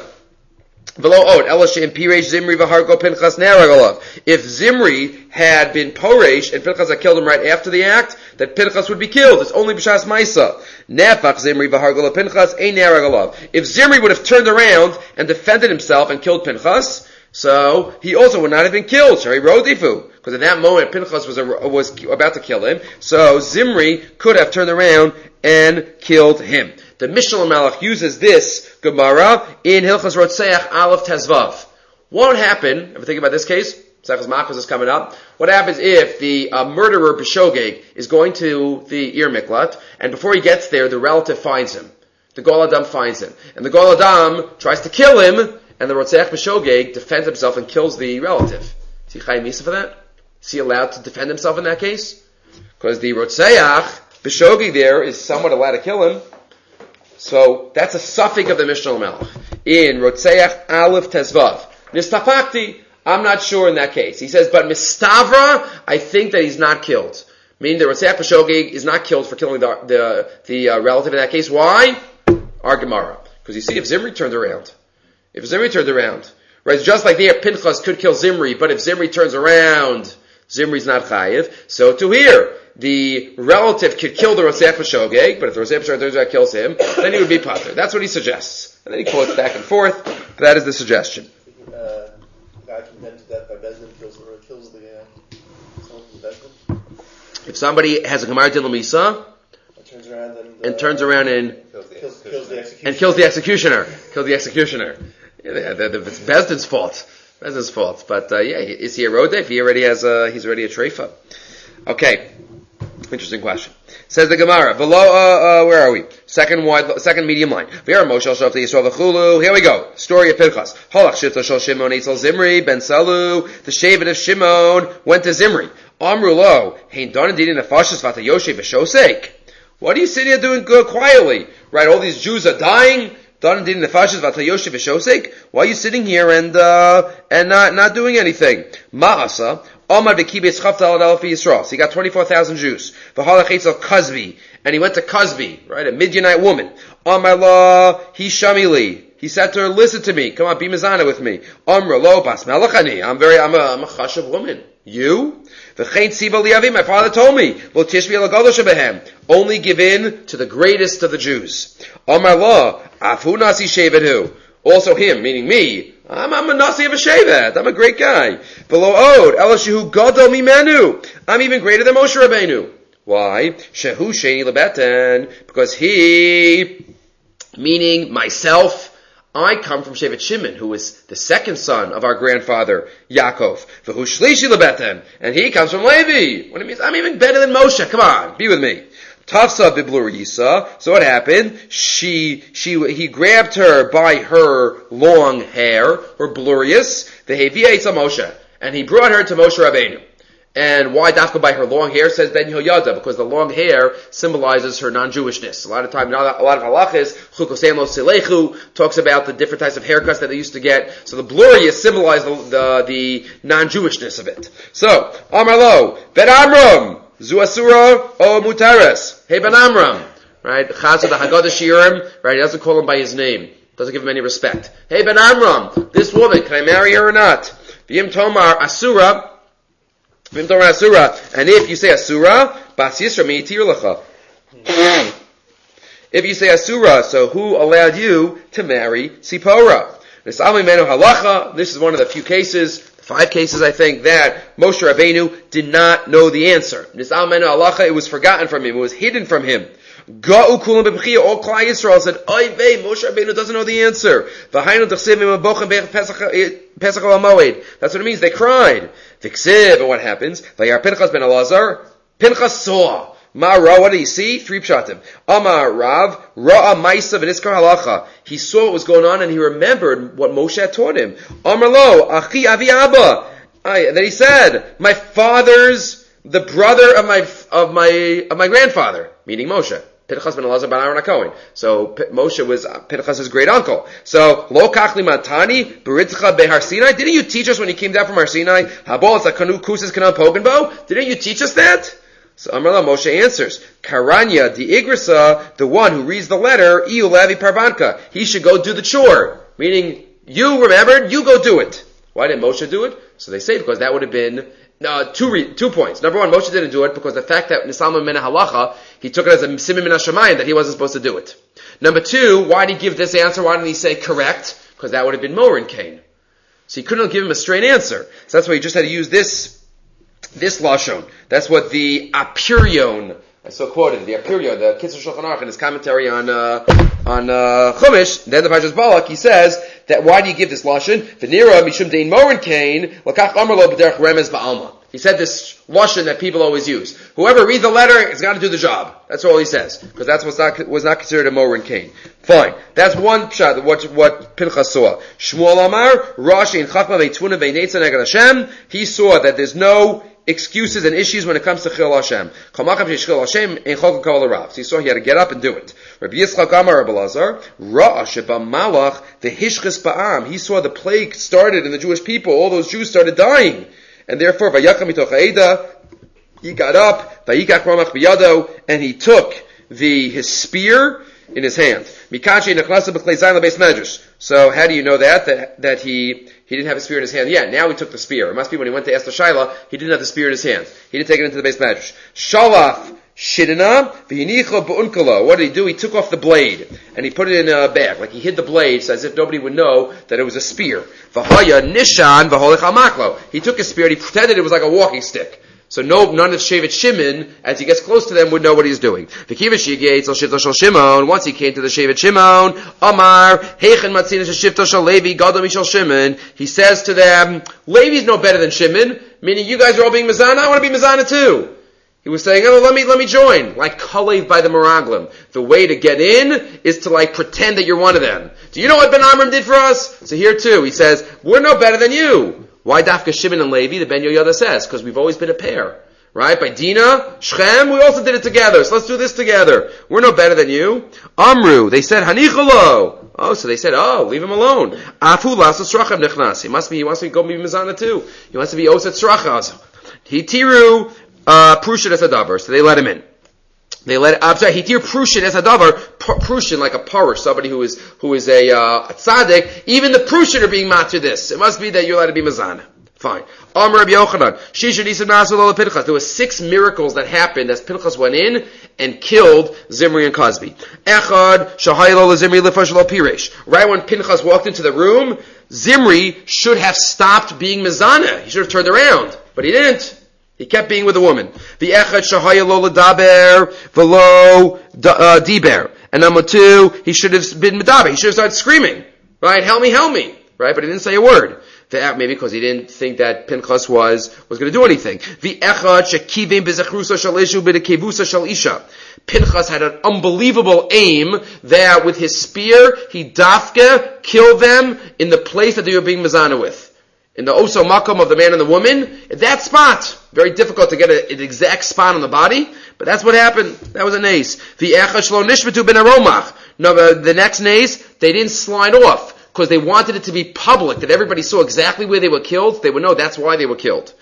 If Zimri had been poresh and Pinchas had killed him right after the act, that Pinchas would be killed. It's only b'shas ma'isa. Nefach Zimri v'hargol Pinchas ein neragalav. If Zimri would have turned around and defended himself and killed Pinchas, so he also would not have been killed. Shari rodifu, because at that moment Pinchas was a, was about to kill him. So Zimri could have turned around and killed him. The Mishnah Malach uses this Gemara in Hilchas Rotzeach Aleph Tezvav. What would happen, if we think about this case, Sechas Machos is coming up, what happens if the uh, murderer B'shogeg is going to the Ir Miklat, and before he gets there, the relative finds him. The Gol Adam finds him. And the Gol Adam tries to kill him, and the Rotzeach B'shogeg defends himself and kills the relative. Is he Chayim Misa for that? Is he allowed to defend himself in that case? Because the Rotzeach B'shogeg there is somewhat allowed to kill him. So that's a suffix of the Mishnah Melech in Rotzeach Aleph Tezvav. Nistapakti, I'm not sure in that case. He says, but Mistavra, I think that he's not killed. Meaning the Rotzeach B'shogeg is not killed for killing the the, the uh, relative in that case. Why? Our Gemara. Because you see, if Zimri turned around, if Zimri turned around, right? Just like there, Pinchas could kill Zimri, but if Zimri turns around, Zimri's not chayiv. So to here, the relative could kill the Rotzeach B'shogeg, but if the Rotzeach B'shogeg kills him, then he would be pater. That's what he suggests. And then he quotes back and forth. But that is the suggestion. Uh, guy condemned to death by Bezdin kills, or kills the uh, someone from Bezdin. If somebody has a Gemara Din L'Misa, turns around and, uh, and turns around and kills the, kills, kills the executioner. and kills the executioner, kills the executioner. Yeah, it's Bezdin's fault. Bezdin's fault. But uh, yeah, is he a rodef? He already has a. He's already a treifa. Okay. Interesting question. Says the Gemara. Below, uh, uh, where are we? Second wide, second medium line. Here we go. Story of Pinchas. Holach shita shel Shimon etzel Zimri ben Salu. The Shevet of Shimon went to Zimri. Amru lo hein donin dinin nefashos vata yoshe v'shosek. What are you sitting here doing good quietly? Right, all these Jews are dying. Donin dinin nefashos vata yoshe v'shosek. Why are you sitting here and uh, and not not doing anything? Ma'asa. Omar v'kibetz chavta al fi Yisrael. So he got twenty-four thousand Jews. V'halach etzel Kazbi. And he went to Kazbi, right, a Midianite woman. Omar la hishamili. He said to her, listen to me. Come on, be mizana with me. Omra lo bas melachani. I'm very, I'm a, I'm a chashav woman. You? V'chein tziva liyavi. My father told me. Lo tishbi al gadosh behem. Only give in to the greatest of the Jews. Omar la afu nasi shevet. Also him, meaning me. I'm, I'm a nasi of a shevet. I'm a great guy. Below od, elashihu gadol mimenu. I'm even greater than Moshe Rabbeinu. Why? Shehu sheni lebeten. Because he, meaning myself, I come from Shevet Shimon, who is the second son of our grandfather, Yaakov. V'hu shlishi lebeten. And he comes from Levi. What it means? I'm even better than Moshe. Come on, be with me. Tafsa biblur Yisa. So what happened? She, she, he grabbed her by her long hair, her blurious, the Hevia Yitza Moshe, and he brought her to Moshe Rabbeinu. And why dafka by her long hair? Says Ben Yehoyada, because the long hair symbolizes her non-Jewishness. A lot of time, a lot of halachas, Chukosem lo Silechu, talks about the different types of haircuts that they used to get. So the blurious symbolize the, the, the non-Jewishness of it. So, Amar lo, Ben Amram, Zu Asura o Mutares. Hey Ben Amram. Right? Chazal the Haggadah Shiurim, right? He doesn't call him by his name. Doesn't give him any respect. Hey Ben Amram, this woman, can I marry her or not? V'yim Tomar Asura, V'yim Tomar Asura, and if you say Asura, Bas Yisra Meitir Lecha. If you say Asura, so who allowed you to marry Sipora? This is one of the few cases, five cases I think, that Moshe Rabbeinu did not know the answer. It was forgotten from him, it was hidden from him. All Klai Yisrael said, Oy vey, Moshe Rabbeinu doesn't know the answer. That's what it means, they cried. And what happens? Pinchas ben Elazar, Pinchas saw. Ma Ra, what did he see? Three pshatim. Amar Rav, Ra'a Maisa v'niskar halacha. He saw what was going on and he remembered what Moshe had taught him. Amar Lo, Achi Avi Abba. And then he said, my father's, the brother of my, of my, of my grandfather, meaning Moshe. Pinchas ben Elazar ben Aaron HaKohen. So P- Moshe was Pinchas' great uncle. So Lo Kachli Matani B'Ritcha Behar Sinai. Didn't you teach us when you came down from Har Sinai? Habol Tzakanu Kusis Kanan Pogenbo. Didn't you teach us that? So Amar Moshe answers, Karanya the Igrisa, the one who reads the letter, Iu Lavi Parvanka. He should go do the chore. Meaning, you remembered, you go do it. Why didn't Moshe do it? So they say because that would have been uh, two re- two points. Number one, Moshe didn't do it because the fact that Nisalma Mena Halacha, he took it as a Siman Min HaShamayim that he wasn't supposed to do it. Number two, why did he give this answer? Why didn't he say correct? Because that would have been Morin Cain. So he couldn't give him a straight answer. So that's why he just had to use this This lashon. That's what the Apirion, I so quoted, the Apirion, the Kitzur Shulchan Aruch in his commentary on uh, on uh, Chumash, the end of Parshas Balak, he says that why do you give this lashon? V'nira mishum dein morin kain lakach amar lo b'derech remez ba'alma. He said this lashon that people always use. Whoever reads the letter has got to do the job. That's all he says, because that's what's not was not considered a morin kain. Fine. That's one pshat. What what Pinchas saw. Shmuel Amar Rashi and Chachma ve'tfuna ve'neitzah neged Hashem. He saw that there's no excuses and issues when it comes to Chil Hashem. So he saw he had to get up and do it. Rabbi Yitzchak Amar Rabbi Elazar, Ra'a sheba malach the hishchis ba'am. He saw the plague started in the Jewish people. All those Jews started dying. And therefore, Vayakam mitoch ha'eda, he got up, Vayikach ramach biyado, and he took the, his spear in his hand. So how do you know that? That, that he, he didn't have a spear in his hand yet. Now he took the spear. It must be when he went to Esther Shaila, he didn't have the spear in his hand. He didn't take it into the base medrash. Shalaf shidina v'yinicha b'unkalo. What did he do? He took off the blade and he put it in a bag. Like he hid the blade so as if nobody would know that it was a spear. V'haya nishan v'holech al maklo. He took his spear and he pretended it was like a walking stick. So no, none of Shevet Shimon, as he gets close to them, would know what he's doing. Once he came to the Shevet Shimon, Amar, Heichen Matzina Shifto Shal Levi, Gadol Mishal Shimon, he says to them, Levi's no better than Shimon, meaning you guys are all being Mizana, I want to be Mizana too. He was saying, oh, let me, let me join. Like Kalev by the Meraglim. The way to get in is to like pretend that you're one of them. Do you know what Ben Amram did for us? So here too, he says, we're no better than you. Why Dafka Shimon and Levi? The Ben Yoyada says, because we've always been a pair. Right? By Dina, Shechem, we also did it together. So let's do this together. We're no better than you. Amru, they said, Hanichalo. Oh, so they said, oh, leave him alone. Afu lasa srachem nechnas. He must be, he wants to go be Mizana too. He wants to be Oset Srachas. Hitiru, uh, Prushin as a davar. So they let him in. They let, I'm sorry, Hitir Prushin as a davar, Prushin like a parish, somebody who is, who is a, uh, a tzaddik. Even the Prushin are being matched to this. It must be that you're allowed to be Mizana. Fine. Amar Rabbi Yochanan. Shisha Nisim Nasul Ola Pinchas. There were six miracles that happened as Pinchas went in and killed Zimri and Cosby. Echad Shahaylo Zimri Lifash Lo Piresh. Right when Pinchas walked into the room, Zimri should have stopped being Mizana. He should have turned around. But he didn't. He kept being with the woman. The Echad Shahaylo Ladaber Velo Diber. And number two, he should have been Medaber. He should have started screaming. Right? Help me, help me. Right? But he didn't say a word. Maybe because he didn't think that Pinchas was, was going to do anything. Pinchas had an unbelievable aim that with his spear, he dafke killed them in the place that they were being Mizana with. In the Oso Makom of the man and the woman, at that spot. Very difficult to get a, an exact spot on the body, but that's what happened. That was a nace. No, the next nace, they didn't slide off. Because they wanted it to be public, that everybody saw exactly where they were killed. They would know that's why they were killed.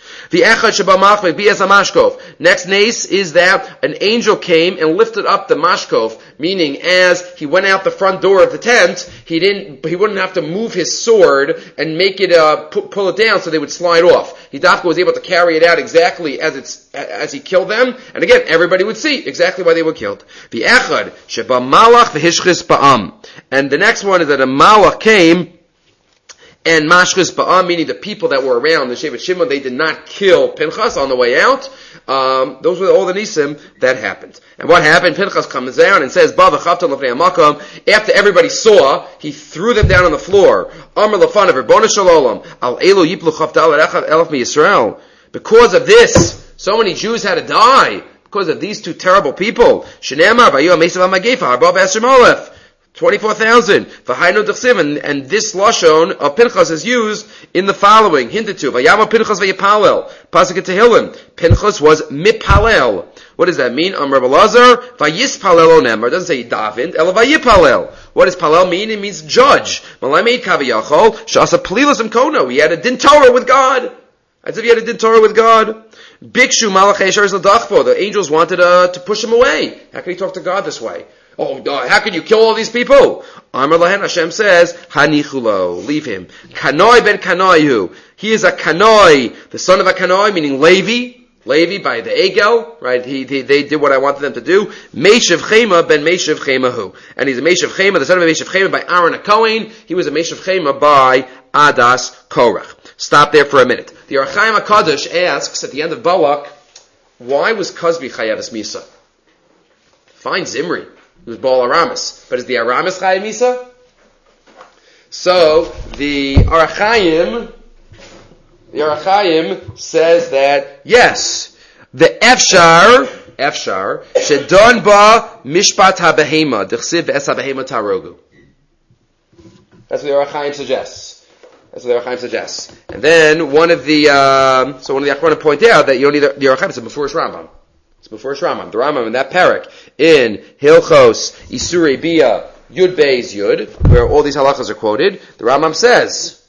The echad sheba machmeh bias hamashkov. Next nace is that an angel came and lifted up the mashkov, meaning as he went out the front door of the tent, he didn't, he wouldn't have to move his sword and make it, uh, pu- pull it down so they would slide off. He dafka was able to carry it out exactly as it's, as he killed them, and again, everybody would see exactly why they were killed. The echad sheba malach v'hishchis ba'am. And the next one is that a malach came and mashchis ba'am, meaning the people that were around the Shevet Shimon, they did not kill Pinchas on the way out. Um, those were all the nisim that happened. And what happened? Pinchas comes down and says, "Ba v'chavta l'fnei hamakom." After everybody saw, he threw them down on the floor. Amar l'fanav, Ribono shel olam, al elu yiplu chavta elef miYisrael. Because of this, so many Jews had to die because of these two terrible people. Shneimar v'ayu ha'mesav ha'magefa harba v'esrim olef. twenty-four thousand. And, and this lashon of Pinchas is used in the following. Hinted to. Vayama Pinchas vayipalel. Pasuk in Tehillim. Pinchas was mipalel. What does that mean? Amar Elazar vayispalel onem. It doesn't say davened. Ela vayipalel. What does palel mean? It means judge. Malay made kaviyachol. Shasa plilas imkono. He had a din Torah with God. As if he had a din Torah with God. Bikshu malachei shars l'dachpo. The angels wanted uh, to push him away. How can he talk to God this way? Oh, how can you kill all these people? Amar Lahen, Hashem says, Hanichulo, leave him. Kanoi ben Kanoihu. He is a Kanoi, the son of a Kanoi, meaning Levi. Levi by the Egel, right? He, they, they did what I wanted them to do. Meshav Chema ben Meshav Chemahu. And he's a Meshav Chema, the son of a Meshav Chema by Aaron HaKohen. He was a Meshav Chema by Adas Korach. Stop there for a minute. The Ohr HaChaim HaKadosh asks at the end of Balak, why was Cosby Chayav Misa? Fine Zimri. It was Baal Aramis. But is the Aramis Chayav Misa? So, the Ohr HaChaim, the Ohr HaChaim says that, yes, the Efshar, Efshar, Shedon ba Mishpat HaBehema, D'chsiv es HaBehema Tarogu. That's what the Ohr HaChaim suggests. That's what the Ohr HaChaim suggests. And then, one of the, um, so one of the, I want to point out that you don't need the, the Ohr HaChaim, it's before Rambam. It's before Rambam. The Rambam in that parak in Hilchos Isurei Bia Yud Beis Yud, where all these halachas are quoted, the Rambam says,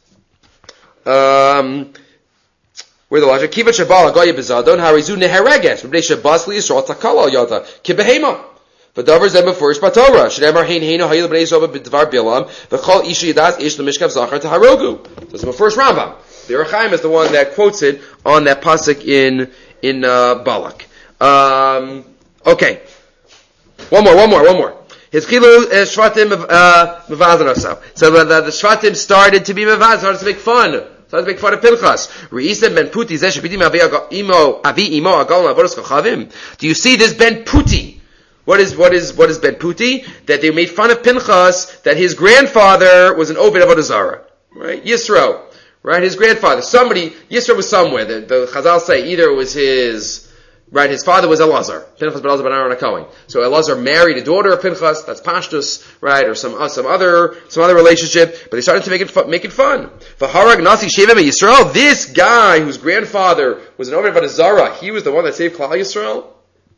um, where the logic Kiva Shabal Agoya Bezadon Harizu Nehereges Bnei Shabbos Li Yisrael Takala Yada Kibehema. V'davar zeh beforish b'Torah. Shneimar hein heinu hayil b'nei Yisrael b'dvar Bilam v'chol ish yidas ish l'mishkav zachar taharogu. So it's the first Rambam. The Ohr HaChaim is the one that quotes it on that pasuk in in uh, Balak. Um, okay. One more, one more, one more. His chilu shvatim mevazan osav. So the, the, the shvatim started to be mevazan, started to make fun. Started to make fun of Pinchas. Re'isem ben Puti zeh shepidim avi imo avi imo agalon avodos chachavim. Do you see this ben Puti? What is what is what is ben Puti? That they made fun of Pinchas that his grandfather was an Oved Avodah Zarah, right? Yisro, right? His grandfather. Somebody Yisro was somewhere. The, the Chazal say either it was his. Right, his father was Elazar. Pinchas ben Elazar ben Aaron HaKohen. So Elazar married a daughter of Pinchas, that's Pashtus, right, or some uh, some other some other relationship, but they started to make it fu- make it fun. V'harag nasi shevim Yisrael. This guy whose grandfather was an Oved Avodah Zarah, he was the one that saved Klal Yisrael.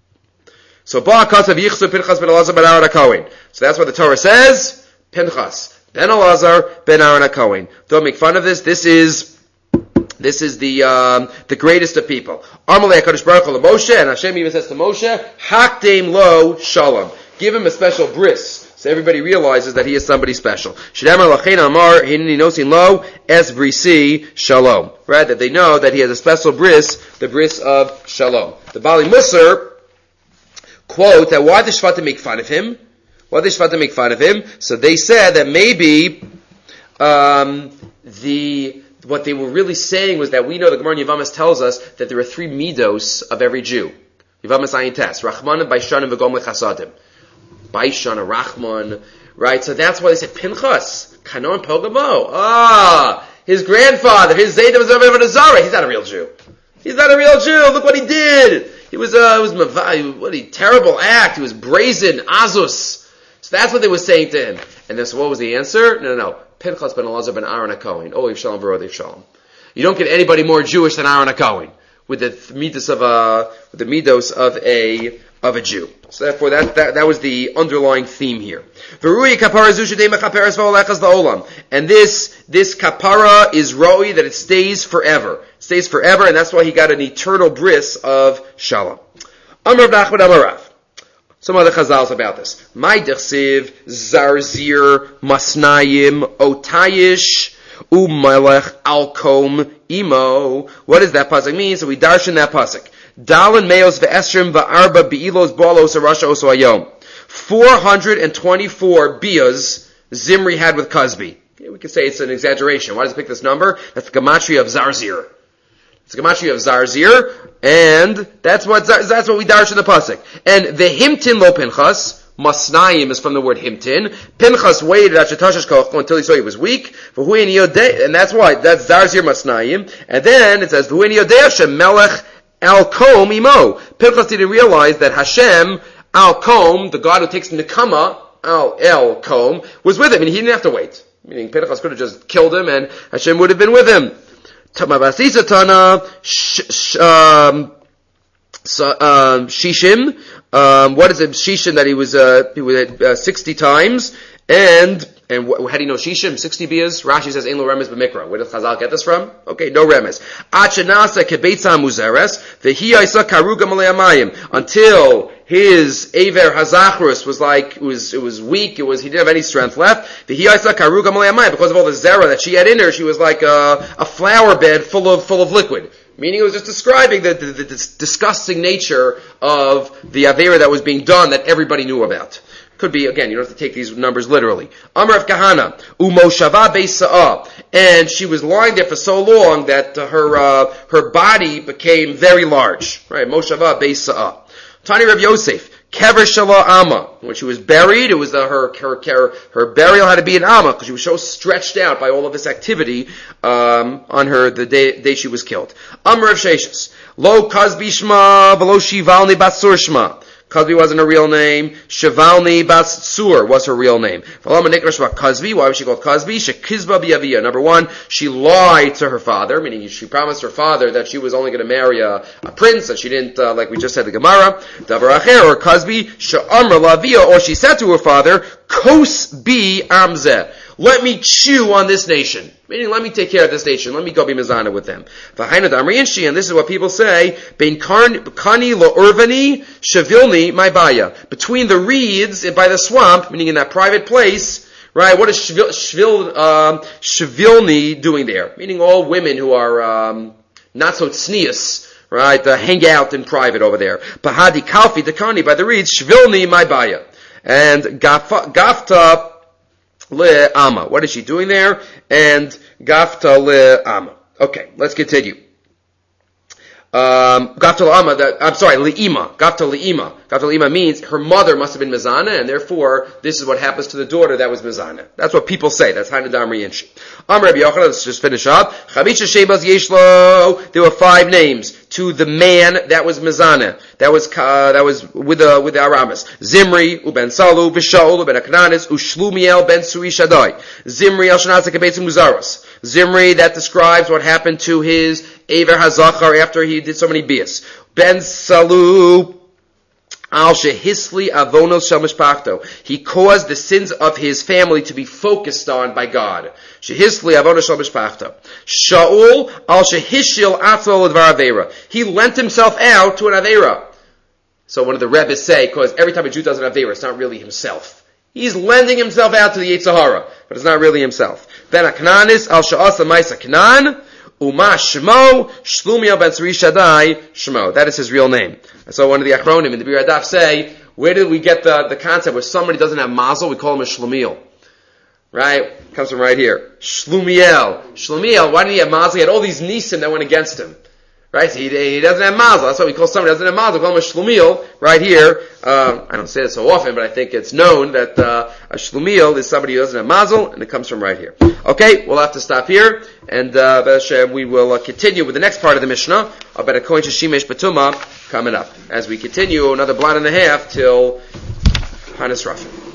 So Ba'akasav Yichsu Pinchas ben Elazar ben Aaron HaKohen. So that's what the Torah says. Pinchas ben Elazar ben Aaron HaKohen. Don't make fun of this. This is This is the um, the greatest of people. Amalei HaKadosh Baruch Hu Moshe, and Hashem even says to Moshe, Hakdem lo shalom. Give him a special bris, so everybody realizes that he is somebody special. Shedamar lachein amar hineni nosin lo es brisi shalom. Right, that they know that he has a special bris, the bris of shalom. The Bali Musar quote that why did Shvatim make fun of him? Why did Shvatim make fun of him? So they said that maybe um, the what they were really saying was that we know the Gemara in Yevamos tells us that there are three midos of every Jew. Yevamos Ayin Tes, Rachman, Baishan, and V'gom Lechasadim. Baishan, Rachman, right? So that's why they said Pinchas, Kanon Pogamo. Ah, his grandfather, his Zayda was over the Zara. He's not a real Jew. He's not a real Jew. Look what he did. He was, uh, it was Mavai, what a terrible act. He was brazen, Azus. So that's what they were saying to him. And then, so what was the answer? No, no, no. Pinchas ben Elazar ben Aaron HaKohen. Oh, Yivshalom v'rod Yivshalom. You don't get anybody more Jewish than Aaron HaKohen with the midos of a with the midos of a of a Jew. So therefore, that that, that was the underlying theme here. And this this kapara is roi that it stays forever. Stays forever, and that's why he got an eternal bris of Shalom. Amar Nachman Amarav. Some other chazals about this. My dechsiv, zarzir, masnayim, otayish, u'melech, alkom, imo. What does that pasuk mean? So we darshan that pasuk. Dalin meos ve'esrim va'arba bi'ilos bolos arasha oso ayom. four hundred twenty-four biyas Zimri had with Cosby. We could say it's an exaggeration. Why does it pick this number? That's the gematria of zarzir. It's the gematria of zarzir, and that's what that's what we darshan the pasuk. And the himtin lo Pinchas, masnayim is from the word himtin. Pinchas waited at Shetashash Koch until he saw he was weak. And that's why that's zarzir masnayim. And then it says v'huin yodei shemelech al kom imo. Pinchas didn't realize that Hashem al kom, the God who takes nekama al el kom, was with him, and he didn't have to wait. Meaning Pinchas could have just killed him, and Hashem would have been with him. Tamabasisa Tana, um, Shishim. Um, what is it? Shishim that he was uh, he was uh, sixty times, and and wh- how do you know Shishim? Sixty biyas. Rashi says Ein lo remes b'mikra. Where does Chazal get this from? Okay, no remes. Achenasa kebeitza muzeres v'hi isa karuga malei amayim, until his Aver Hazachrus was like, it was, it was weak, it was, he didn't have any strength left. The Hiyaisa Karuga Malayamai, because of all the zera that she had in her, she was like a, a flower bed full of, full of liquid. Meaning it was just describing the, the, the, the disgusting nature of the Avera that was being done that everybody knew about. Could be, again, you don't have to take these numbers literally. Amar of Kahana, Umoshava Beisa'ah. And she was lying there for so long that uh, her, uh, her body became very large. Right? Moshava Beisa'ah. Tani Rav Yosef, Kever Shala Amma. When she was buried, it was uh, her, her, her, her burial had to be in Amma, because she was so stretched out by all of this activity, um, on her, the day, day she was killed. Amr of Sheshis, Lo Kazbi Shma, Velo Shivalni Batsur Shma. Cosby wasn't her real name. Shivalni Bas Tsur was her real name. Cosby, why was she called Cosby? Shekizba biavia. Number one, she lied to her father, meaning she promised her father that she was only going to marry a, a prince, and she didn't, uh, like we just said, the Gemara. Davar Acher, or Cosby, She'amr Lavia, or she said to her father, Kos bi amzeh. Let me chew on this nation. Meaning, let me take care of this nation. Let me go be mizana with them. And this is what people say, Bein kani lo urvani shavilni my baya. Between the reeds and by the swamp, meaning in that private place, right, what is shvil, shvil, um, shavilni doing there? Meaning all women who are um, not so tznius, right, uh, hang out in private over there. Bahadi kalfi dekani, by the reeds, shavilni my baya. And gafta, gafta le ama. What is she doing there? And gafta le ama. Okay, let's continue. Um, gafta le ama, that, I'm sorry, le'ima. Gafta le'ima. Gafta le'ima means her mother must have been mizana, and therefore, this is what happens to the daughter that was mizana. That's what people say. That's Hainu Damri Yinshi. Amr Rabbi Yochanan, let's just finish up. Chavisha Shebaz Yeshlo. There were five names to the man that was mizana. That was, uh, that was with the, with the Aramis. Zimri, uben Salu, Vishaul, uben Aknanis, ushlumiel ben Suri Shaddai. Zimri el Shanatza Kebetzim Muzaros. Zimri, that describes what happened to his Aver HaZachar after he did so many bias. Ben Salu, Al shehisli avonos shel mishpachto. He caused the sins of his family to be focused on by God. Shehisli avonos shel mishpachto. Shaul al shehishil atzol advar avera. He lent himself out to an avera. So one of the Rebbes say, because every time a Jew does an avera, it's not really himself. He's lending himself out to the Yetzer Hara, but it's not really himself. Ben Aknanis al she'asa ma'isa Knan. Uma Shmo, Shlumiel ben Tzuri Shaddai, Shmo. That is his real name. So one of the Achronim in the Bir Adaf say, where did we get the, the concept where somebody doesn't have mazel, we call him a Shlumiel. Right? It comes from right here. Shlumiel. Shlumiel, why did he have mazel? He had all these nisim that went against him. Right? So he, he doesn't have mazel. That's why we call somebody who doesn't have mazel, we call him a Shlumiel. Right here. Um, I don't say it so often, but I think it's known that uh, a Shlumiel is somebody who doesn't have mazel, and it comes from right here. Okay, we'll have to stop here, and uh, we will uh, continue with the next part of the Mishnah about a kohen Shimesh Batuma coming up as we continue another blot and a half till Hanas Rafin.